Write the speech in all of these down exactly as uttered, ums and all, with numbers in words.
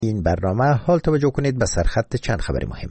این برنامه حال توجه کنید به سرخط چند خبر مهم.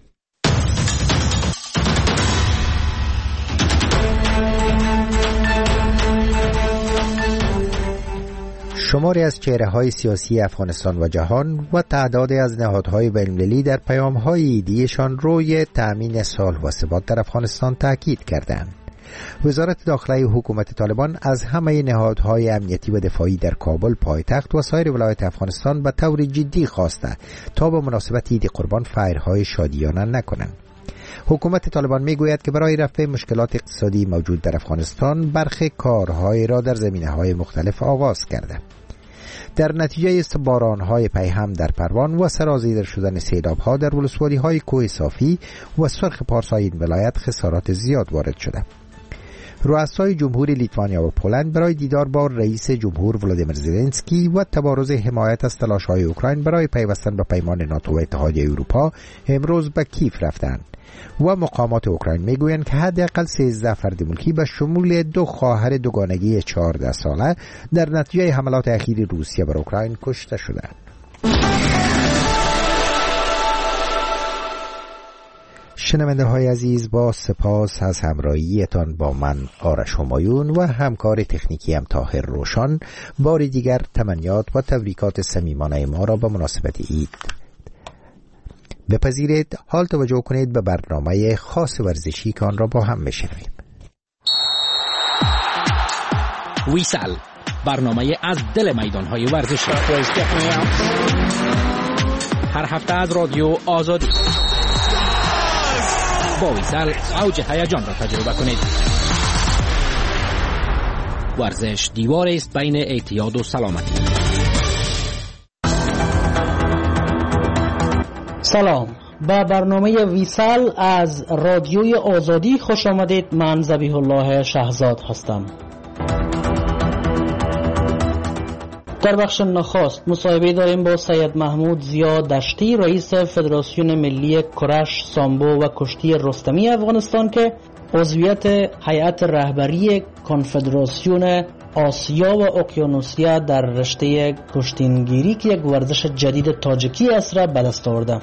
شماری از چهره‌های سیاسی افغانستان و جهان و تعدادی از نهادهای بین‌المللی در پیام‌های ایدیشان روی تأمین صلح و ثبات در افغانستان تاکید کردند. وزارت داخلی حکومت طالبان از همه نهادهای امنیتی و دفاعی در کابل پایتخت و سایر ولایات افغانستان به طور جدی خواسته تا به مناسبت عید قربان فیرهای شادیانه نکنند. حکومت طالبان میگوید که برای رفع مشکلات اقتصادی موجود در افغانستان برخی کارهای را در زمینه‌های مختلف آغاز کرده. در نتیجه باران‌های پیهم در پروان و سرازیر شدن سیلاب‌ها در ولسوالی‌های کوه صافی و سرخ پارسا این ولایت خسارات زیاد وارد شده. رؤسای جمهوری لیتوانیا و پولند برای دیدار با رئیس جمهور ولادیمیر زلنسکی و تبارز حمایت از تلاش‌های اوکراین برای پیوستن به پیمان ناتو و اتحادیه اروپا امروز به کیف رفتند و مقامات اوکراین میگویند که حداقل سیزده فرد ملکی به شمول دو خواهر دوگانگی چهارده ساله در نتیجه حملات اخیر روسیه بر اوکراین کشته شدند. شنونده های عزیز، با سپاس از همراهیتان با من آرش همایون و همکار تکنیکی هم طاهر روشن، باری دیگر تمنیات و تبریکات صمیمانه ما را به مناسبت عید بپذیرید. حال توجه کنید به برنامه خاص ورزشی که آن را با هم بشنویم. ویسال، برنامه از دل میدان‌های ورزشی، هر هفته از رادیو آزادی. با ویسال اوج هیجان را تجربه کنید. ورزش دیوار است بین اعتیاد و سلامتی. سلام، به برنامه ویسال از رادیوی آزادی خوش آمدید. من ذبیح الله شهزاد هستم. در بخش نخست مصاحبه داریم با سید محمود ضیا دشتی، رئیس فدراسیون ملی کرش، سامبو و کشتی رستمی افغانستان که عضویت هیئت رهبری کنفدراسیون آسیا و اقیانوسیا در رشته کشتینگیری که یک ورزش جدید تاجیکی است را به دست آورده.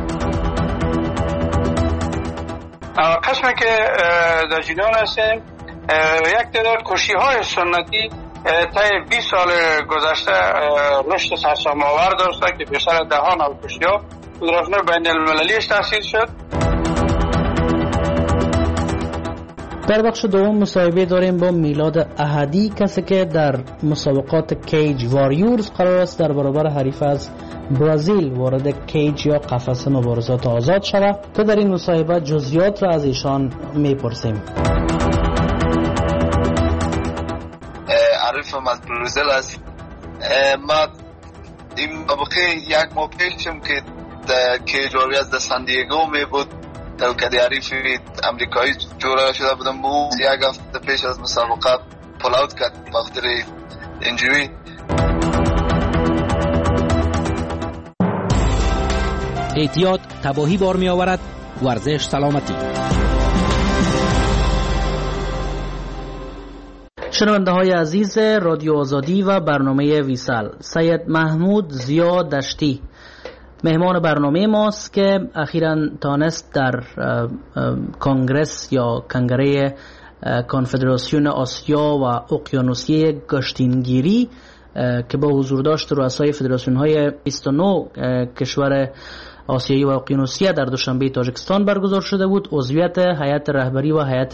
قسمی که در جریان هستیم یک تعداد کشتی‌های سنتی طی بیست سال گذشته رشد سرسام‌آور داشته که بیشتر دهان و کشتی‌ها فدراسیون بین المللیش تأسیس شد. در بخش دوم مصاحبه داریم با میلاد احدی، کسی که در مسابقات کیج واریورز قرار است در برابر حریف از برزیل وارد کیج یا قفس مبارزات آزاد شود که در این مصاحبه جزئیات را از ایشان میپرسیم. عریفم از برزیل است. ما این موقع یک ماه پیشم که در کیج واریورز در سان دیگو می بود تا که حریف امریکایی جوړه شده بودم، او یک هفته پیش از مسابقات پول اوت کرد به خاطر اینجوری. اعتیاد تباهی بار می آورد، ورزش سلامتی. شنونده های عزیز رادیو آزادی و برنامه ویسال، سید محمود ضیا دشتی مهمان برنامه ماست که اخیراً تانست در کنگرس یا کنگره کنفدراسیون آسیا و اقیانوسیه گشتینگیری که با حضور داشت رؤسای فدراسیون های بیست و نه کشور آسیایی و اقیانوسیه در دوشنبه تاجیکستان برگزار شده بود، عضویت هیئت رهبری و هیئت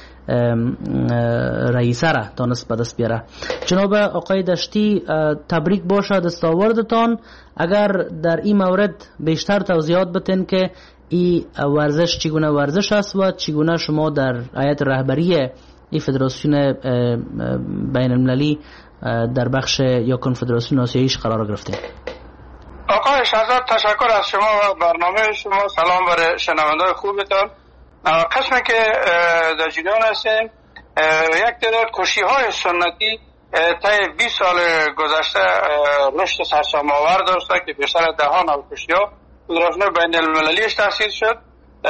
رئیسه را تانست به دست بیاره. جناب آقای دشتی، تبریک باشد دستاوردتان. اگر در این مورد بیشتر توضیحات بدین که این ورزش چگونه ورزش است و چگونه شما در هیئت رهبری این فدراسیون بین المللی در بخش یا کنفدراسیون آسیاییش قرار گرفتین. آقای شهزاد، تشکر از شما و برنامه شما. سلام برای شنوندگان خوبتان. قسمی که در جریان هستیم یک تعداد کشتی‌های سنتی طی بیست سال گذشته رشد سرسام‌آور داشته که بیشتر دهان و کشتی‌ها فدراسیون بین المللیش تأسیس شد.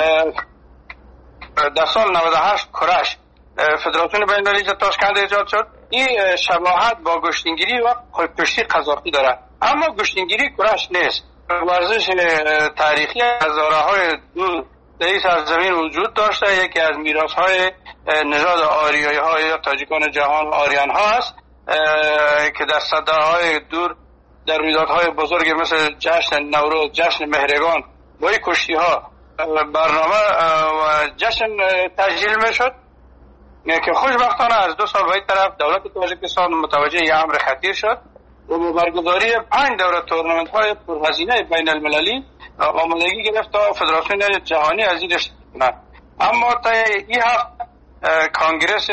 در سال نود و هشت کرش فدراسیون بین المللی تاشکند ایجاد شد. این شباهت با گشتینگیری و کشتی قزاقی داره، اما گشتینگیری کرش نیست. ورزش تاریخی هزاره های دور در این سرزمین وجود داشته. یکی از میراث های نژاد آریایی ها یا تاجیکان جهان آریان ها است که در صده های دور در رویدادهای بزرگ مثل جشن نوروز، جشن مهرگان با این کشتی ها برنامه و جشن تسجیل می شد که خوشبختانه از دو سال باید طرف دولت تاجیکستان متوجه یه امر خطیر شد و با برگزاری پنج دوره تورنمنت های پرهزینه بین المللی آمادگی گرفت تا فدراسیون جهانی از این رشد کنند. اما تا این هفته کانگرس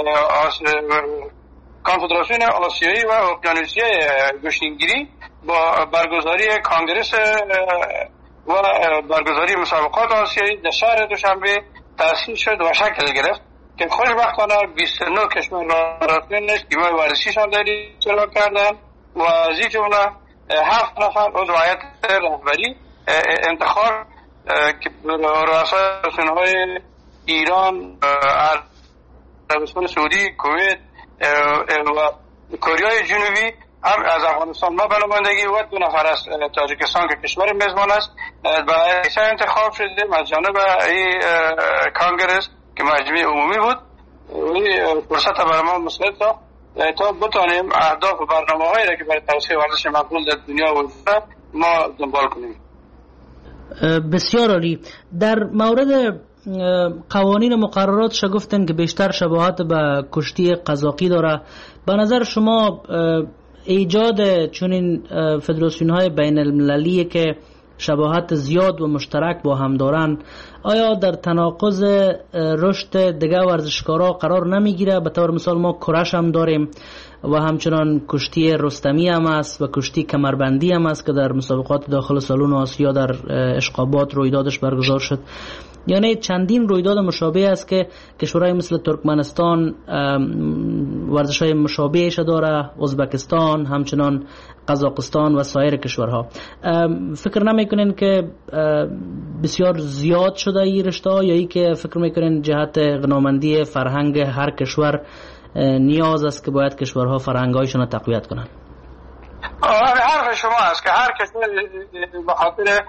کنفدراسیون آسیایی و اقیانوسیه گوشتنگیری با برگزاری کانگرس و برگزاری مسابقات آسیایی در شهر دوشنبه تأسیس شد و شکل گرفت که خوشبختانه بیست و نه کشور رفتنش تیم‌های ورزشیشان در اشتراک کردند و از این جمله هفت نفر عضو هیئت رهبری انتخاب که رؤسای رسانه‌های ایران، عربستان سعودی، کویت و کره جنوبی هم از افغانستان ما به نمایندگی و دو نفر از تاجیکستان که کشور میزبان است به رئیس انتخاب شدیم از جانب این کانگرس که مجمع عمومی بود. این فرصت برای ما مساعد ساخت تا بتانیم اهداف و برنامه‌هایی را که برای توسعه ورزش مقبول در دنیا وجود دارد ما دنبال کنیم. بسیار عالی. در مورد قوانین مقررات شگفتن که بیشتر شباهت به کشتی قزاقی داره، به نظر شما ایجاد چنین فدراسیون های بین المللی که شباهت زیاد و مشترک با هم دارن آیا در تناقض رشد دیگه ورزشکارا قرار نمیگیره؟ به طور مثال ما کرش هم داریم و همچنان کشتی رستمی هم است و کشتی کمربندی هم است که در مسابقات داخل سالن آسیا در اشقابات رویدادش برگزار شد. یعنی چندین رویداد مشابه است که کشورهای مثل ترکمنستان ورزش‌های مشابهش داره، ازبکستان، همچنان قزاقستان و سایر کشورها. فکر نمیکنین که بسیار زیاد شده این رشته یا ای که فکر میکنین جهت غنامندی فرهنگ هر کشور نیاز است که باید کشورها فرهنگ‌هایشون رو تقویت کنن؟ حرف شما است که هر کشور به خاطر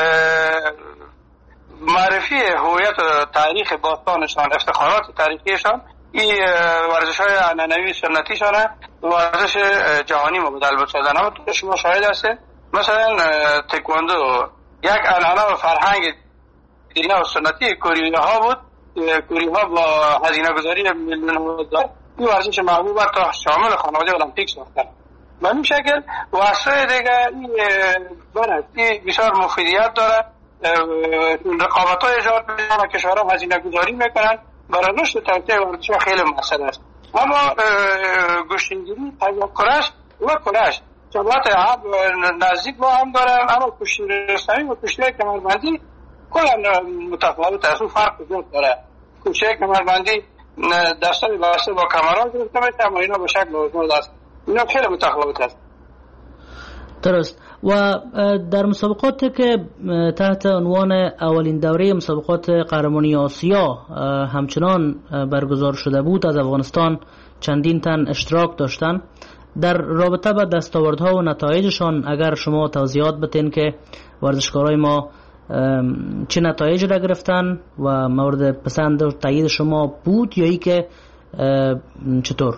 معرفی هویت و تاریخ باستانشان، افتخارات تاریخیشان، این ورزش‌های عنعنوی سنتیشان ورزش جهانی مبدل بسازن. اما تو شما شاهد هستید مثلا تکواندو یک عنعنه و فرهنگ دینی و سنتی کره ها بود. کره ها با هزینه گذاری میلیون دلار این ورزش محبوب تا شامل خانواده المپیک ساختن. به این شکل واسه دیگه این برای بسیار مفیدیت داره. رقابت های ایجاد میکنن و کشورها هزینه گذاری میکنن برای رشد توسعه ورزش خیلی مؤثر است. اما گوشتنگیری و کرش و کرش شباهت نزدیک با هم دارن، اما کشتی رستمی و کشتی کمربندی کلا متفاوت است و فرق زیاد داره. کشتی کمربندی دستای واسه با کامران گرفته میشه اما اینا به شکل موجود است. اینا خیلی متفاوت است. درست. و در مسابقات که تحت عنوان اولین دوره مسابقات قهرمانی آسیا همچنان برگزار شده بود، از افغانستان چندین تن اشتراک داشتن. در رابطه با دستاوردها و نتایجشان اگر شما توضیحات بتین که ورزشکارای ما چه نتایج را گرفتن و مورد پسند و تایید شما بود یا ای که چطور؟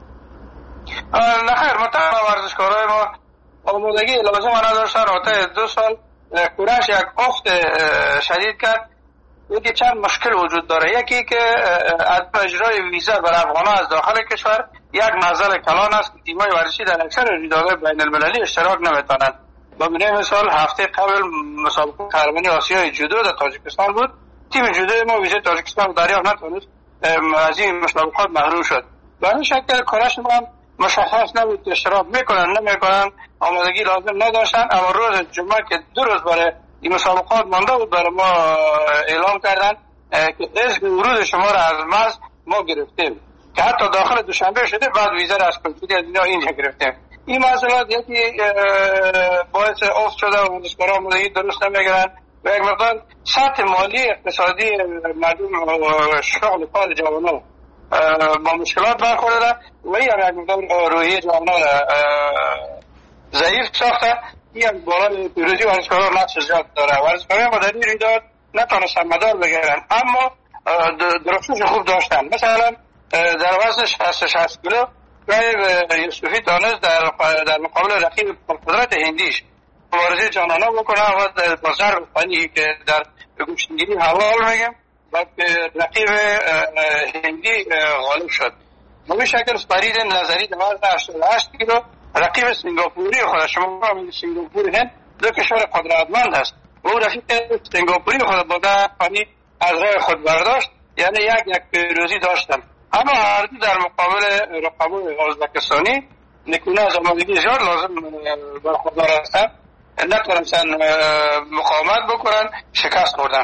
نه خیر، مطمئن ورزشکارای ما آمادگی لازم نداشتن. تا دو سال کرش یک افت شدید کرد. یکی چند مشکل وجود داره. یکی که عدم اجرای ویزا برای افغان‌ها از داخل کشور یک نزل کلان است که تیم‌های ورزشی در اکثر رویدادهای بین المللی اشتراک نمیتونند. با مثال هفته قبل مسابقه قهرمانی آسیای جودو در تاجیکستان بود. تیم جودو ما ویزای تاجیکستان دریافت نتونست، از این مسابقات محروم شد. به این شکل کرش ما مشخص نبود اشتراک میکنن نمیکنن، آمادگی لازم نداشتن. اما روز جمعه که دو روز برای این مسابقات مانده بود برای ما اعلام کردن که از ورود شما را از مرز ما گرفتیم که حتی داخل دوشنبه شده، بعد ویزا را از کنسولی از اینا اینجا گرفتیم. این مسئلات یکی باعث افت شده و ورزشکارا آمادگی درست نمیگیرن و یک مقدار سطح مالی اقتصادی مردم شغل کار جوانان با مشکلات برخورده و این هم یک مقدار روحیه جوانان ضعیف ساخته. این بالای پیروزی ورزشکاران نقش زیاد داره. ورزشکاران با در این رویداد نتونستن مدال بگیرن، اما درخشش خوب داشتن. مثلا در وزن شصت شصت کیلو رای یوسفی تانست در در مقابل رقیب قدرت هندیش مبارزه جانانه بکنه و با ضرب فنی که در گوشتگیری حلال میگم و رقیب هندی غالب شد. به این شکل فرید نظری در وزن هشتاد و هشت کیلو رقیب سنگاپوری خود، شما سنگاپور هند دو کشور قدرتمند است، و او رقیب سنگاپوری خود با در فنی از راه خود برداشت، یعنی یک یک پیروزی داشتن. اما هر دو در مقابل رقبای ازبکستانی نکونه از آمادگی زیاد لازم برخوردار هستند، نتونستن مقاومت بکنن، شکست خوردن.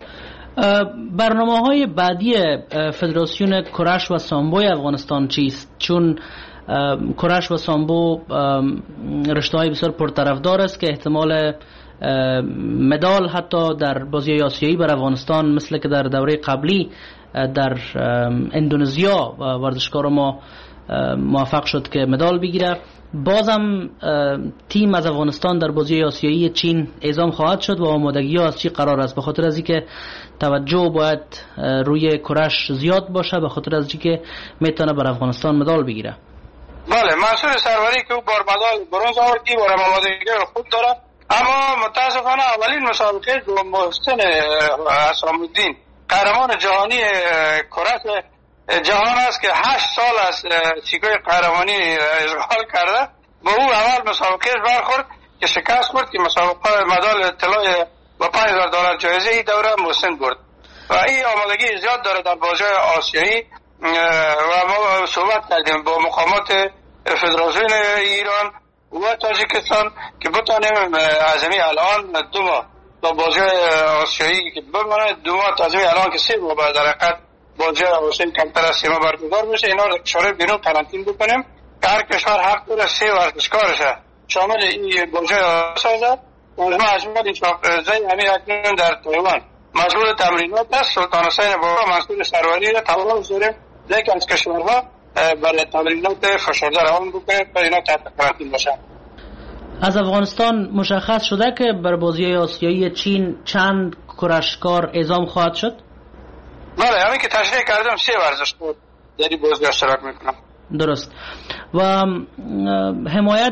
برنامه های بعدی فدراسیون کرش و سامبوی افغانستان چیست؟ چون کرش و سامبو رشته های بسیار پرطرفدار است که احتمال مدال حتی در بازی آسیایی بر افغانستان مثل که در دوره قبلی در اندونزیا ورزشکار ما موفق شد که مدال بگیره. بازم تیم از افغانستان در بازی آسیایی چین اعزام خواهد شد و آمادگی ها از چی قرار است؟ به خاطر از اینکه توجه باید روی کرش زیاد باشه، به خاطر از اینکه میتونه بر افغانستان مدال بگیره. بله، منصور سروری که او بار مدال برنز آورد، این بار آمادگی خوب داره، اما متاسفانه اولین مسابقه دو محسن حسام الدین قهرمان جهانی کرش جهان است که هشت سال از چیکای قهرمانی اشغال کرده، با او اول مسابقه برخورد که شکست خورد که مسابقه مدال طلای با پنج هزار دلار جایزه ای دوره محسن برد و این آمادگی زیاد داره در بازی آسیایی. و ما صحبت کردیم با مقامات فدراسیون ایران و تاجیکستان که بتانیم عزمی الان دو ماه تا بازی آسیایی که بمانه، دو ماه تا عزمی الان که سه ماه بعد در حقیقت بازی آسیایی کمتر از سه ماه برگزار بشه، اینا رو کشور بیرون قرنطین بکنیم که هر کشور حق داره سه ورزشکارش شامل این بازی سازد. و ما اجماع این چاپزه همین اکنون در تایوان مشغول تمرینات است. سلطان حسین بابا منصور سروری را تمام داریم لیکن از کشورها برای تمرینات فشرده روان بکنیم تا اینا تحت قرنطین باشن. از افغانستان مشخص شده که بر بازی آسیایی چین چند کرشکار اعزام خواهد شد؟ بله، همین که تشریح کردم سه ورزشکار در این بازی اشتراک میکنم. درست. و حمایت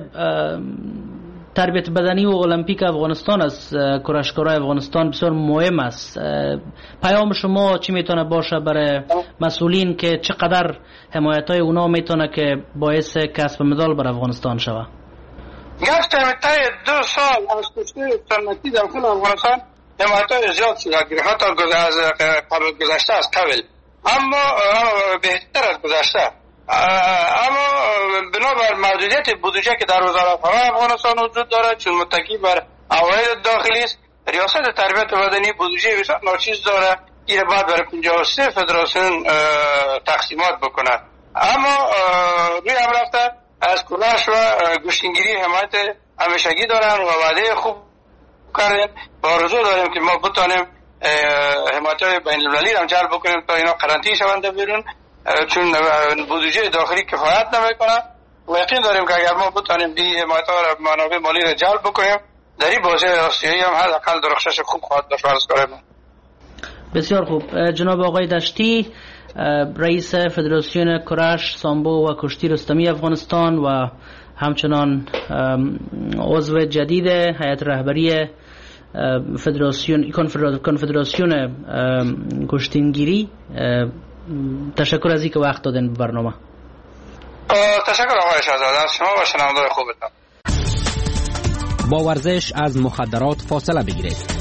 تربیت بدنی و المپیک افغانستان از کرشکارای افغانستان بسیار مهم است. پیام شما چی میتونه باشه برای مسئولین که چقدر حمایت های اونا میتونه که باعث کسب مدال بر افغانستان شود؟ گفت تای دو سال از کشتی سنتی در خود افغانستان حمایت های زیاد شده، حتی از قبل گذشته از قبل، اما بهتر از گذشته. اما بنابر محدودیت بودجه که در وزارت خانه افغانستان وجود داره، چون متکی بر عواید داخلی است، ریاست تربیت بدنی بودجه بسیار ناچیز داره، این بعد برای پنجاه و سه فدراسیون تقسیمات بکنه. اما روی هم رفته از کلاش و گوشتنگیری حمایت همیشگی دارن و وعده خوب کردن و آرزو داریم که ما بتانیم حمایت های بین المللی هم جلب بکنیم تا اینا قرنطین شونده بیرون، چون بودجه داخلی کفایت نمیکنه و یقین داریم که اگر ما بتانیم این حمایت ها را منابع مالی را جلب بکنیم در این بازی آسیایی هم حداقل درخشش خوب خواهد داشت. ورزشکاران بسیار خوب. جناب آقای دشتی، رئیس فدراسیون کرش، سامبو و کشتی رستمی افغانستان و همچنان عضو جدید هیئت رهبری فدراسیون کنفدراسیون کشتیگیری، تشکر از اینکه وقت دادن به برنامه. تشکر آقای شهزاده از شما و شنوندگان خوبتان. با ورزش از مخدرات فاصله بگیرید.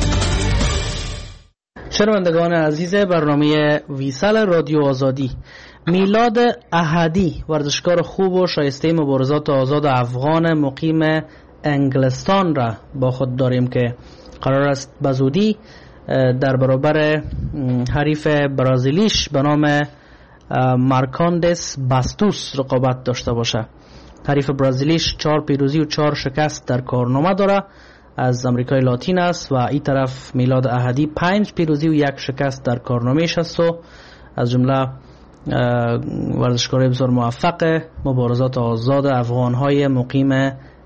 شنوندگان عزیز برنامه ویسال رادیو آزادی، میلاد احدی ورزشکار خوب و شایسته مبارزات آزاد افغان مقیم انگلستان را با خود داریم که قرار است بزودی در برابر حریف برازیلیش به نام مارکاندس باستوس رقابت داشته باشه. حریف برازیلیش چهار پیروزی و چهار شکست در کارنامه داره، از امریکای لاتین است و این طرف میلاد احدی پنج پیروزی و یک شکست در کارنامه‌اش است و از جمله ورزشکار بسیار موفق مبارزات آزاد افغان‌های مقیم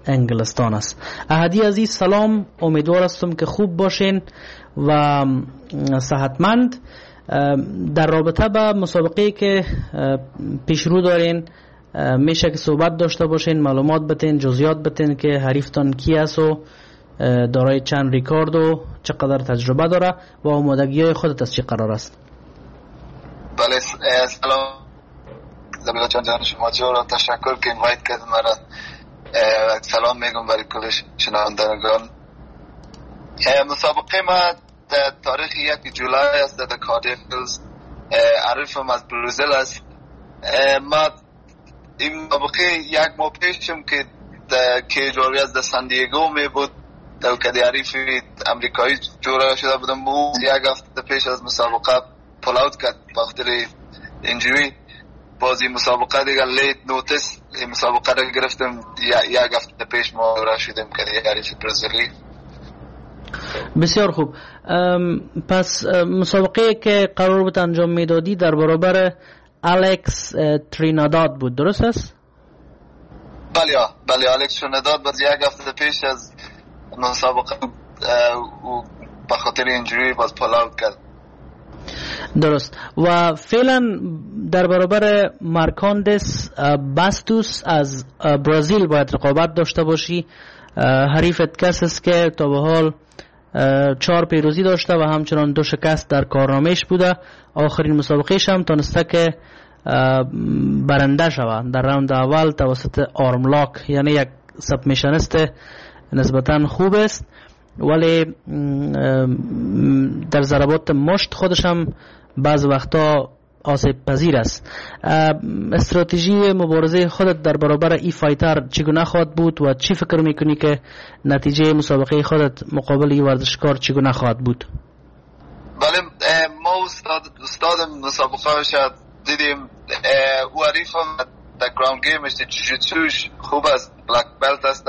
انگلستان است. احدی عزیز سلام، امیدوار هستم که خوب باشین و صحتمند. در رابطه با مسابقه که پیش رو دارین میشه که صحبت داشته باشین، معلومات بتین، جزئیات بتین که حریفتان کی است و دارای چند ریکارد و چقدر تجربه داره و آمادگی های خودت از چی قرار است؟ بله سلام زبیلا چند جان شما جورا، تشکر که اینوایت کردن مرا. سلام میگم برای کل شنوندگان. مسابقه ما در تاریخ یک جولای است در کاردیف هیلز، عریفم از برزیل است. ما این مسابقه یک ماه پیشم که در کیج واریرز در سان دیگو می بود، در کدی عریف امریکایی جورا شده بودم. او یک هفته پیش از مسابقه پول اوت کرد بخاطر اینجوری. بازی مسابقه دیگر لیت نوتس این مسابقه را گرفتم، یک هفته پیش ما را شدیم که عریف برزیلی. بسیار خوب. پس مسابقه که قرار بود انجام میدادی در برابر الکس تریناداد بود، درست است؟ بله بله الکس تریناداد باز یک هفته پیش از مسابقه به خاطر اینجوری باز پول اوت کرد. درست. و فعلا در برابر مارکاندس باستوس از برزیل باید رقابت داشته باشی. حریفت کس است که تا به حال چهار پیروزی داشته و همچنان دو شکست در کارنامهش بوده. آخرین مسابقهش هم تونسته که برنده شود در راوند اول توسط آرملاک، یعنی یک سبمیشنست نسبتا خوب است، ولی در ضربات مشت خودش هم بعض وقتا آسیب پذیر است. استراتژی مبارزه خودت در برابر ای فایتر چگونه خواهد بود و چی فکر میکنی که نتیجه مسابقه خودت مقابل ای ورزشکار چگونه خواهد بود؟ بله ما استاد استاد مسابقه شد دیدیم او عریفم در گراوند گیمش جوجیتسوش خوب است، بلک بلت است.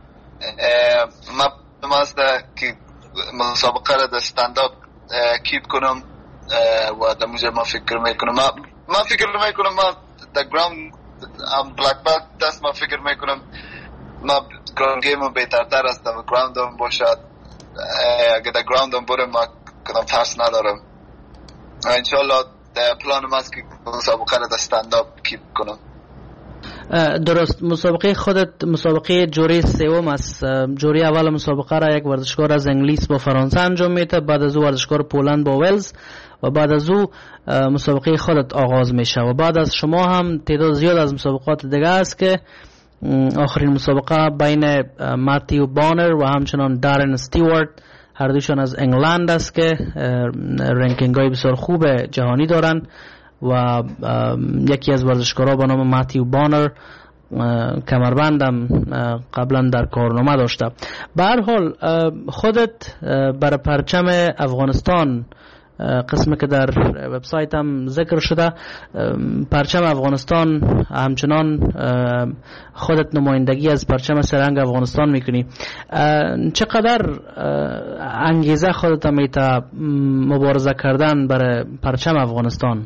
ما ماست که مسابقه را در استنداپ کیپ کنم و در موجه ما فکر میکنم ما ما فکر میکنم ما در گراوند ام بلک بلت دست ما فکر میکنم ما گراوند گیم بهترتر است و گراوند هم باشد. اگر در گراوند هم برم ما کدام ترس ندارم. انشالله پلان ما است که مسابقه را در استنداپ کیپ کنم. درست. مسابقه خودت مسابقه جوری سوم است. جوری اول مسابقه را یک ورزشکار از انگلیس با فرانسه انجام میده، بعد از او ورزشکار پولند با ولز و بعد از او مسابقه خودت آغاز میشه و بعد از شما هم تعداد زیاد از مسابقات دیگه است که آخرین مسابقه بین ماتیو بانر و همچنان دارن استیوارت، هر دوشان از انگلند است که رنکینگ های بسیار خوب جهانی دارن و یکی از ورزشکارها به نام ماتیو بانر کمربندم قبلا در کارنامه داشته. به هر حال خودت برای پرچم افغانستان، قسمی که در وبسایت هم ذکر شده، پرچم افغانستان همچنان خودت نمایندگی از پرچم سرنگ افغانستان میکنی. چقدر انگیزه خودت میتا مبارزه کردن برای پرچم افغانستان؟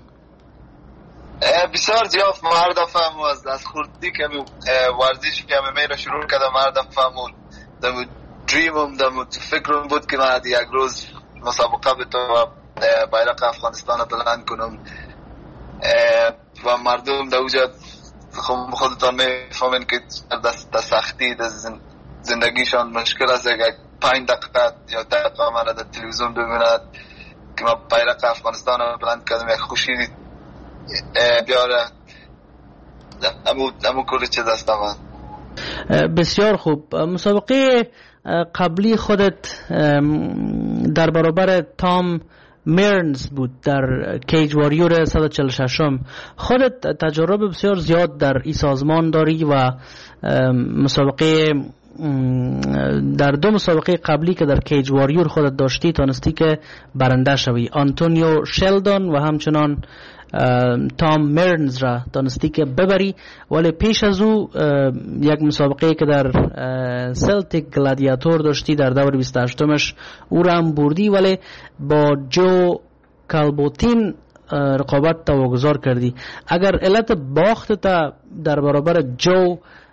بسیار زیاد. ما هر دفعه از از خوردی که ورزش که می را شروع کردم، هر دفعه مون دم دریمم دم فکرم بود که من یک روز مسابقه به تو بایرق افغانستان بلند کنم و مردم در اوجا خودتان میفهمین که در سختی در زندگیشان مشکل است. اگر پنج دقیقه یا ده دقیقه من در تلویزیون ببیند که ما بایرق افغانستان بلند کردم، یک خوشی بیاره امو امو کلی چیز است. من بسیار خوب. مسابقه قبلی خودت در برابر تام میرنز بود در کیج واریور صد و چهل و شش. خودت تجربه بسیار زیاد در این سازمان داری و مسابقه در دو مسابقه قبلی که در کیج واریور خودت داشتی تانستی که برنده شوی. آنتونیو شلدون و همچنان تام میرنز را دانستی که ببری، ولی پیش از او یک مسابقه که در سلتیک گلادیاتور داشتی در دور بیست و هشتمش او را هم بردی، ولی با جو کالبوتین رقابت تا واگذار کردی. اگر علت باخت تا در برابر جو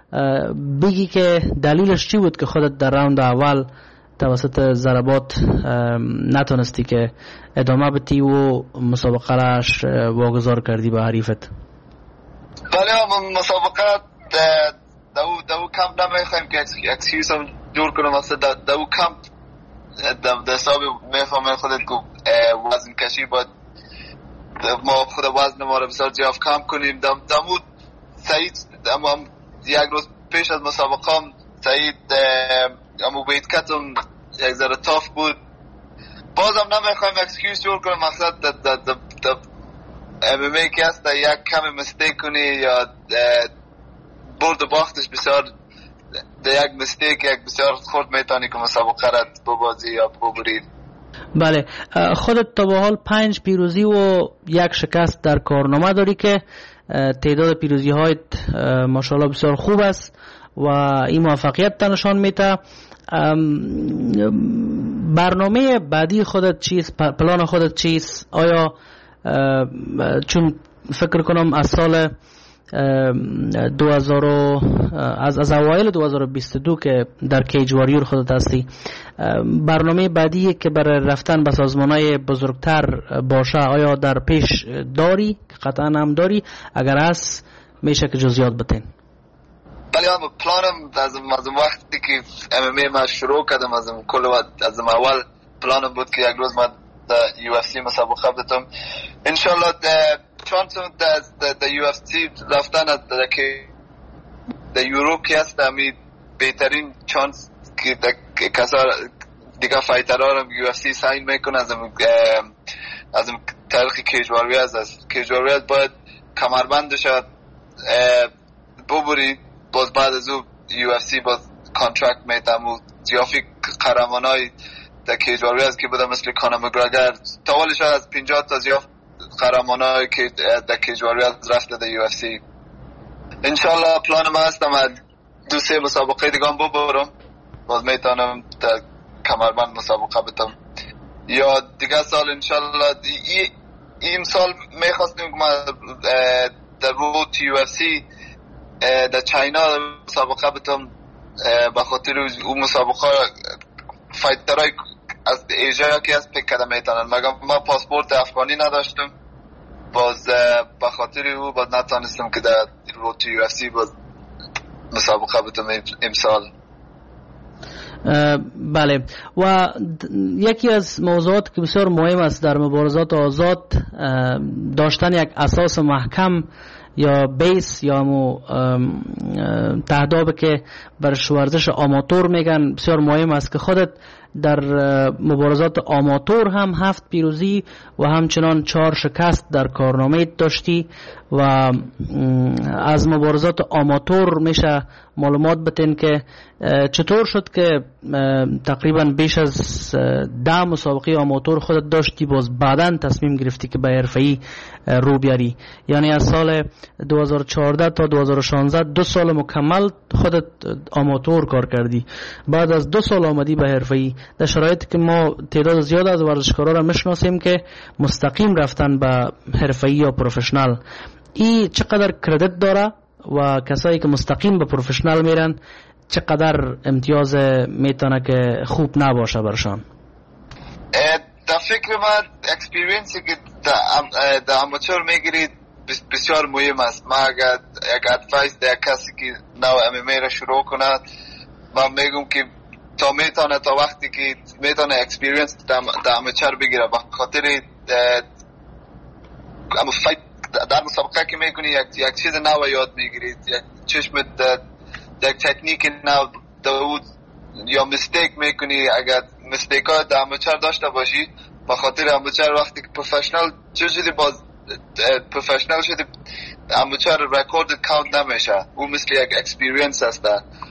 بگی که دلیلش چی بود که خودت در راوند اول توسط ضربات نتونستی که ادامه بدی و مسابقه راش واگذار کردی به حریفت؟ بله مسابقه دو دو کمپ نمیخوایم که اکسکیوز هم جور کنم. اصلا دو کمپ در حساب میفهمم خودت که وزن کشی باید ما خود وزن ما رو بسیار زیاد کم کنیم. دمود سعید هم یک روز پیش از مسابقه هم سعید امو بیت کتم یک ذره تاف بود. بازم نمیخوایم اکسکیوز جور کنم. مقصد در ام ام ای که هست یک کم مستیک کنی یا برد و باختش بسیار در یک مستیک یک بسیار خورد میتانی که مسابقه را ببازی یا ببری. بله، خودت تا به حال پنج پیروزی و یک شکست در کارنامه داری که تعداد پیروزی هایت ماشاءالله بسیار خوب است و این موفقیت تا نشان میده. برنامه بعدی خودت چیست؟ پلان خودت چیست؟ آیا چون فکر کنم از سال دو هزار از از اوایل دو هزار و بیست و دو که در کیج واریور خودت هستی، برنامه بعدی که برای رفتن به سازمان‌های بزرگتر باشه آیا در پیش داری؟ قطعا هم داری. اگر هست میشه که جزئیات بتین. بله، من پلانم از از وقتی که ام ام ای ما شروع کردم از کل از اول پلانم بود که یک روز ما در یو اف سی مسابقه بدم. ان شاء الله چانس در در یو اف سی رفتن در که در یوروپ که هست می بهترین چانس که کسا دیگه فایترها رو یو اف سی ساین میکنه از از تاریخ کیجواریاز است. کیجواریاز باید کمربندش ببری، باز بعد از او یو اف سی باز کانترکت میتم و زیافی قهرمانای در کیجواریاز که بوده مثل کانر مگراگر تاولش از پنجاه تا زیاف قهرمانای که در کیجواریاز رفته در یو اف سی. انشالله پلان ما هستم دو سه مسابقه دیگه هم ببرم، باز میتونم در کمربند مسابقه بدم یا دیگه سال انشالله. این سال میخواستیم ما در رود یو اف سی در چاینا مسابقه بدم، به خاطر اون مسابقه فایترهای از ایژیا که از پیک کده میتونن، مگر ما پاسپورت افغانی نداشتم، باز به خاطر او باز نتانستم که در رود یو اف سی باز مسابقه بدم امسال. بله، و یکی از موضوعات که بسیار مهم است در مبارزات آزاد داشتن یک اساس محکم یا بیس یا مو تهداب که بر ورزش آماتور میگن بسیار مهم است که خودت در مبارزات آماتور هم هفت پیروزی و همچنان چهار شکست در کارنامه داشتی و از مبارزات آماتور میشه معلومات بتین که چطور شد که تقریبا بیش از ده مسابقه آماتور خودت داشتی باز بعداً تصمیم گرفتی که به حرفه‌ای رو بیاری، یعنی از سال دو هزار و چهارده تا دو هزار و شانزده دو سال مکمل خودت آماتور کار کردی، بعد از دو سال آمدی به حرفه‌ای در شرایطی که ما تعداد زیاد از ورزشکارا را میشناسیم که مستقیم رفتن به حرفه‌ای یا پروفشنال. این چقدر کردیت داره و کسایی که مستقیم به پروفشنال میرن چقدر امتیاز میتونه که خوب نباشه برشان؟ در فکر من اکسپیرینسی که در اماتور میگیرید بسیار مهم است. ما اگر یک ادوایس در کسی که نو ام ام ای را شروع کند من میگم که تا میتونه تا وقتی که میتونه اکسپیرینس در اماتور بگیره، به خاطر اما فایت در مسابقه که میکنی یک یک چیز نو یاد میگیرید، یک چشمت یک تکنیک نو داود یا مستیک میکنی. اگر مستیک ها در اماتور داشته باشی به خاطر اماتور وقتی که پروفشنال چیزی باز پروفشنال شده اماتور رکورد کاونت نمیشه، اون مثل یک اکسپیرینس است.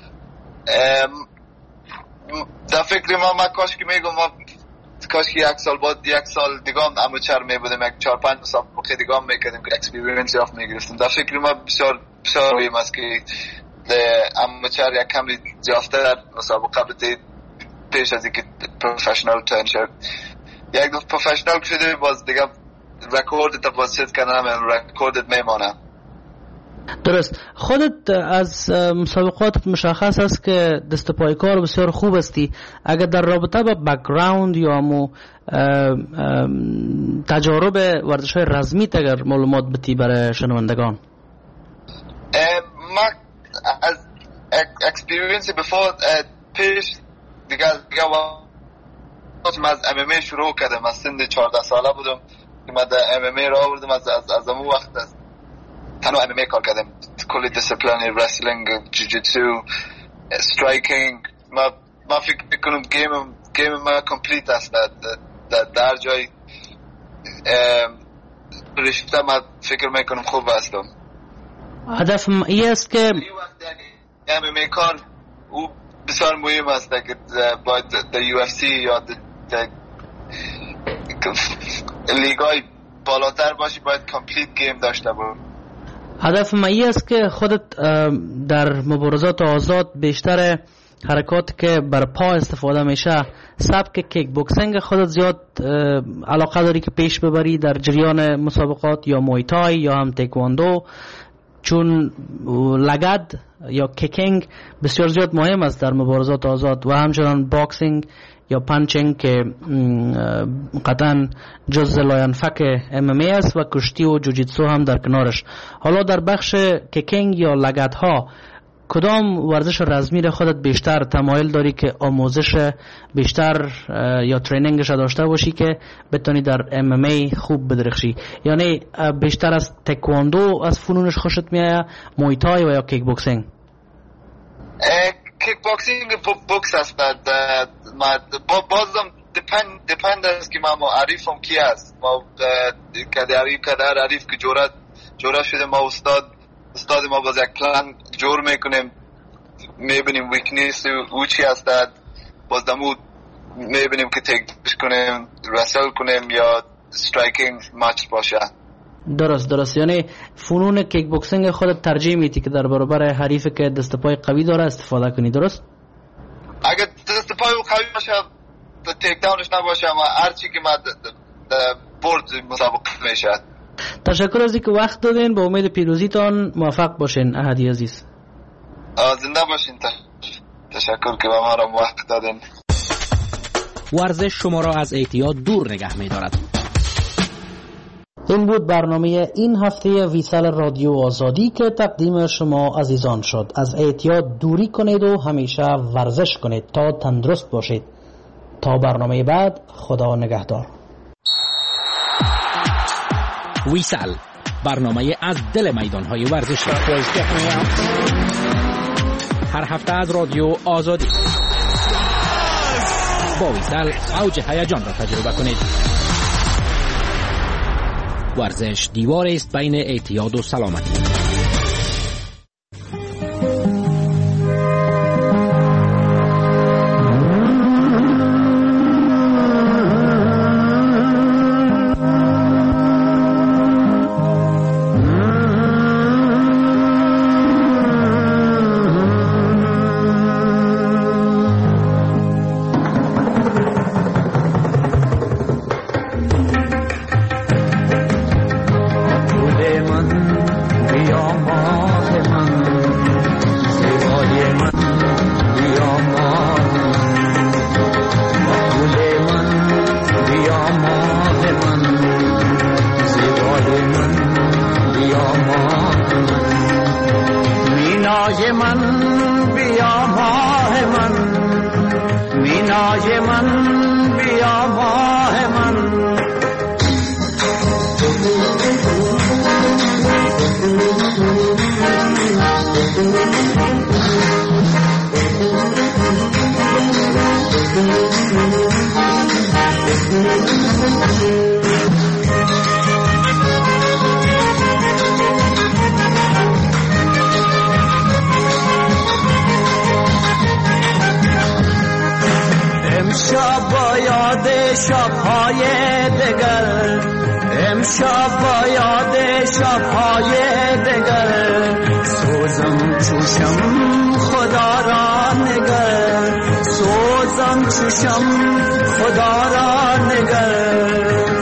در فکر ما ما کاش که میگم ما کاش که یک سال بعد یک سال دیگه هم اماتور میبودیم، یک چهار پنج مسابقه دیگه هم میکردیم که اکسپیرینس یافت میگرفتیم. در فکر ما بسیار بسیار مهم است که اماتور یک کمی یافتر مسابقه بدید پیش از اینکه پروفشنال ترن شد. یک دو پروفشنال شده باز دیگه رکوردت باز چیز کنم رکوردت میمانه. درست. خودت از مسابقات مشخص است که دست پای کار بسیار خوب استی. اگر در رابطه با بک‌گراند یا مو تجارب ورزش های رزمیت اگر معلومات بدی برای شنوندگان. ما از اکسپریانس بفور پیش دیگه دیگه وقتی من از ام ام ای شروع کردم، از سن چهارده ساله بودم که من در ام ام ای را آوردم. از از اون وقت از تنها ام ام ای کار کردم، کلی دیسپلین، رسلینگ، جوجیتسو، استرایکینگ. ما ما فکر میکنم گیم گیم ما کامپلیت است در در جای رشته. ما فکر میکنم خوب هستم. هدف این است که ام ام ای کار او بسیار مهم است که باید در یو اف سی یا لیگای بالاتر باشی، باید کامپلیت گیم داشته باید. هدف من این است که خودت در مبارزات آزاد بیشتر حرکات که بر پا استفاده میشه، سبک کیک بوکسینگ خودت زیاد علاقه داری که پیش ببری در جریان مسابقات، یا موی تای یا هم تایکواندو؟ چون لگد یا کیکینگ بسیار زیاد مهم است در مبارزات آزاد، و همچنان باکسینگ یا پانچینگ که قطعا جز لاینفک ام ام ای است، و کشتی و جوجیتسو هم در کنارش. حالا در بخش کیکینگ یا لگد ها کدام ورزش رزمی را خودت بیشتر تمایل داری که آموزش بیشتر یا ترینینگش داشته باشی که بتونی در ام ام ای خوب بدرخشی؟ یعنی بیشتر از تایکواندو از فنونش خوشت میاد، موی تای و یا کیک بوکسینگ؟ کیک بوکسینگ بوکس است. بازم دپند دپند است که ما معرفم کی است. ما کداری کدار عریف که جورا جورا شده، ما استاد استاد ما باز یک پلان جور میکنیم، میبینیم ویکنیس او چی هست، باز دمو میبینیم که تیکش کنیم، رسل کنیم یا استرایکینگ ماچ باشه. درست درست. یعنی فنون کیک بوکسینگ خودت ترجیح میدی که در برابر حریفی که دست پای قوی داره استفاده کنی، درست؟ اگر دست پای قوی باشه تیک داونش نباشه، اما هرچی که ما برد مسابقه میشه. تشکر از اینکه وقت دادین. با امید پیروزیتان موفق باشین احدی عزیز. زنده باشین. تشکر که به ما را وقت دادین. ورزش شما را از اعتیاد دور نگه می دارد. این بود برنامه این هفته ویسال رادیو آزادی که تقدیم شما عزیزان شد. از اعتیاد دوری کنید و همیشه ورزش کنید تا تندرست باشید. تا برنامه بعد، خدا نگهدار. ویسال، برنامه از دل میدان‌های ورزشی. هر هفته از رادیو آزادی. با ویسال اوج هیجان را تجربه کنید. ورزش دیوار است بین اعتیاد و سلامتی. خدا را نگر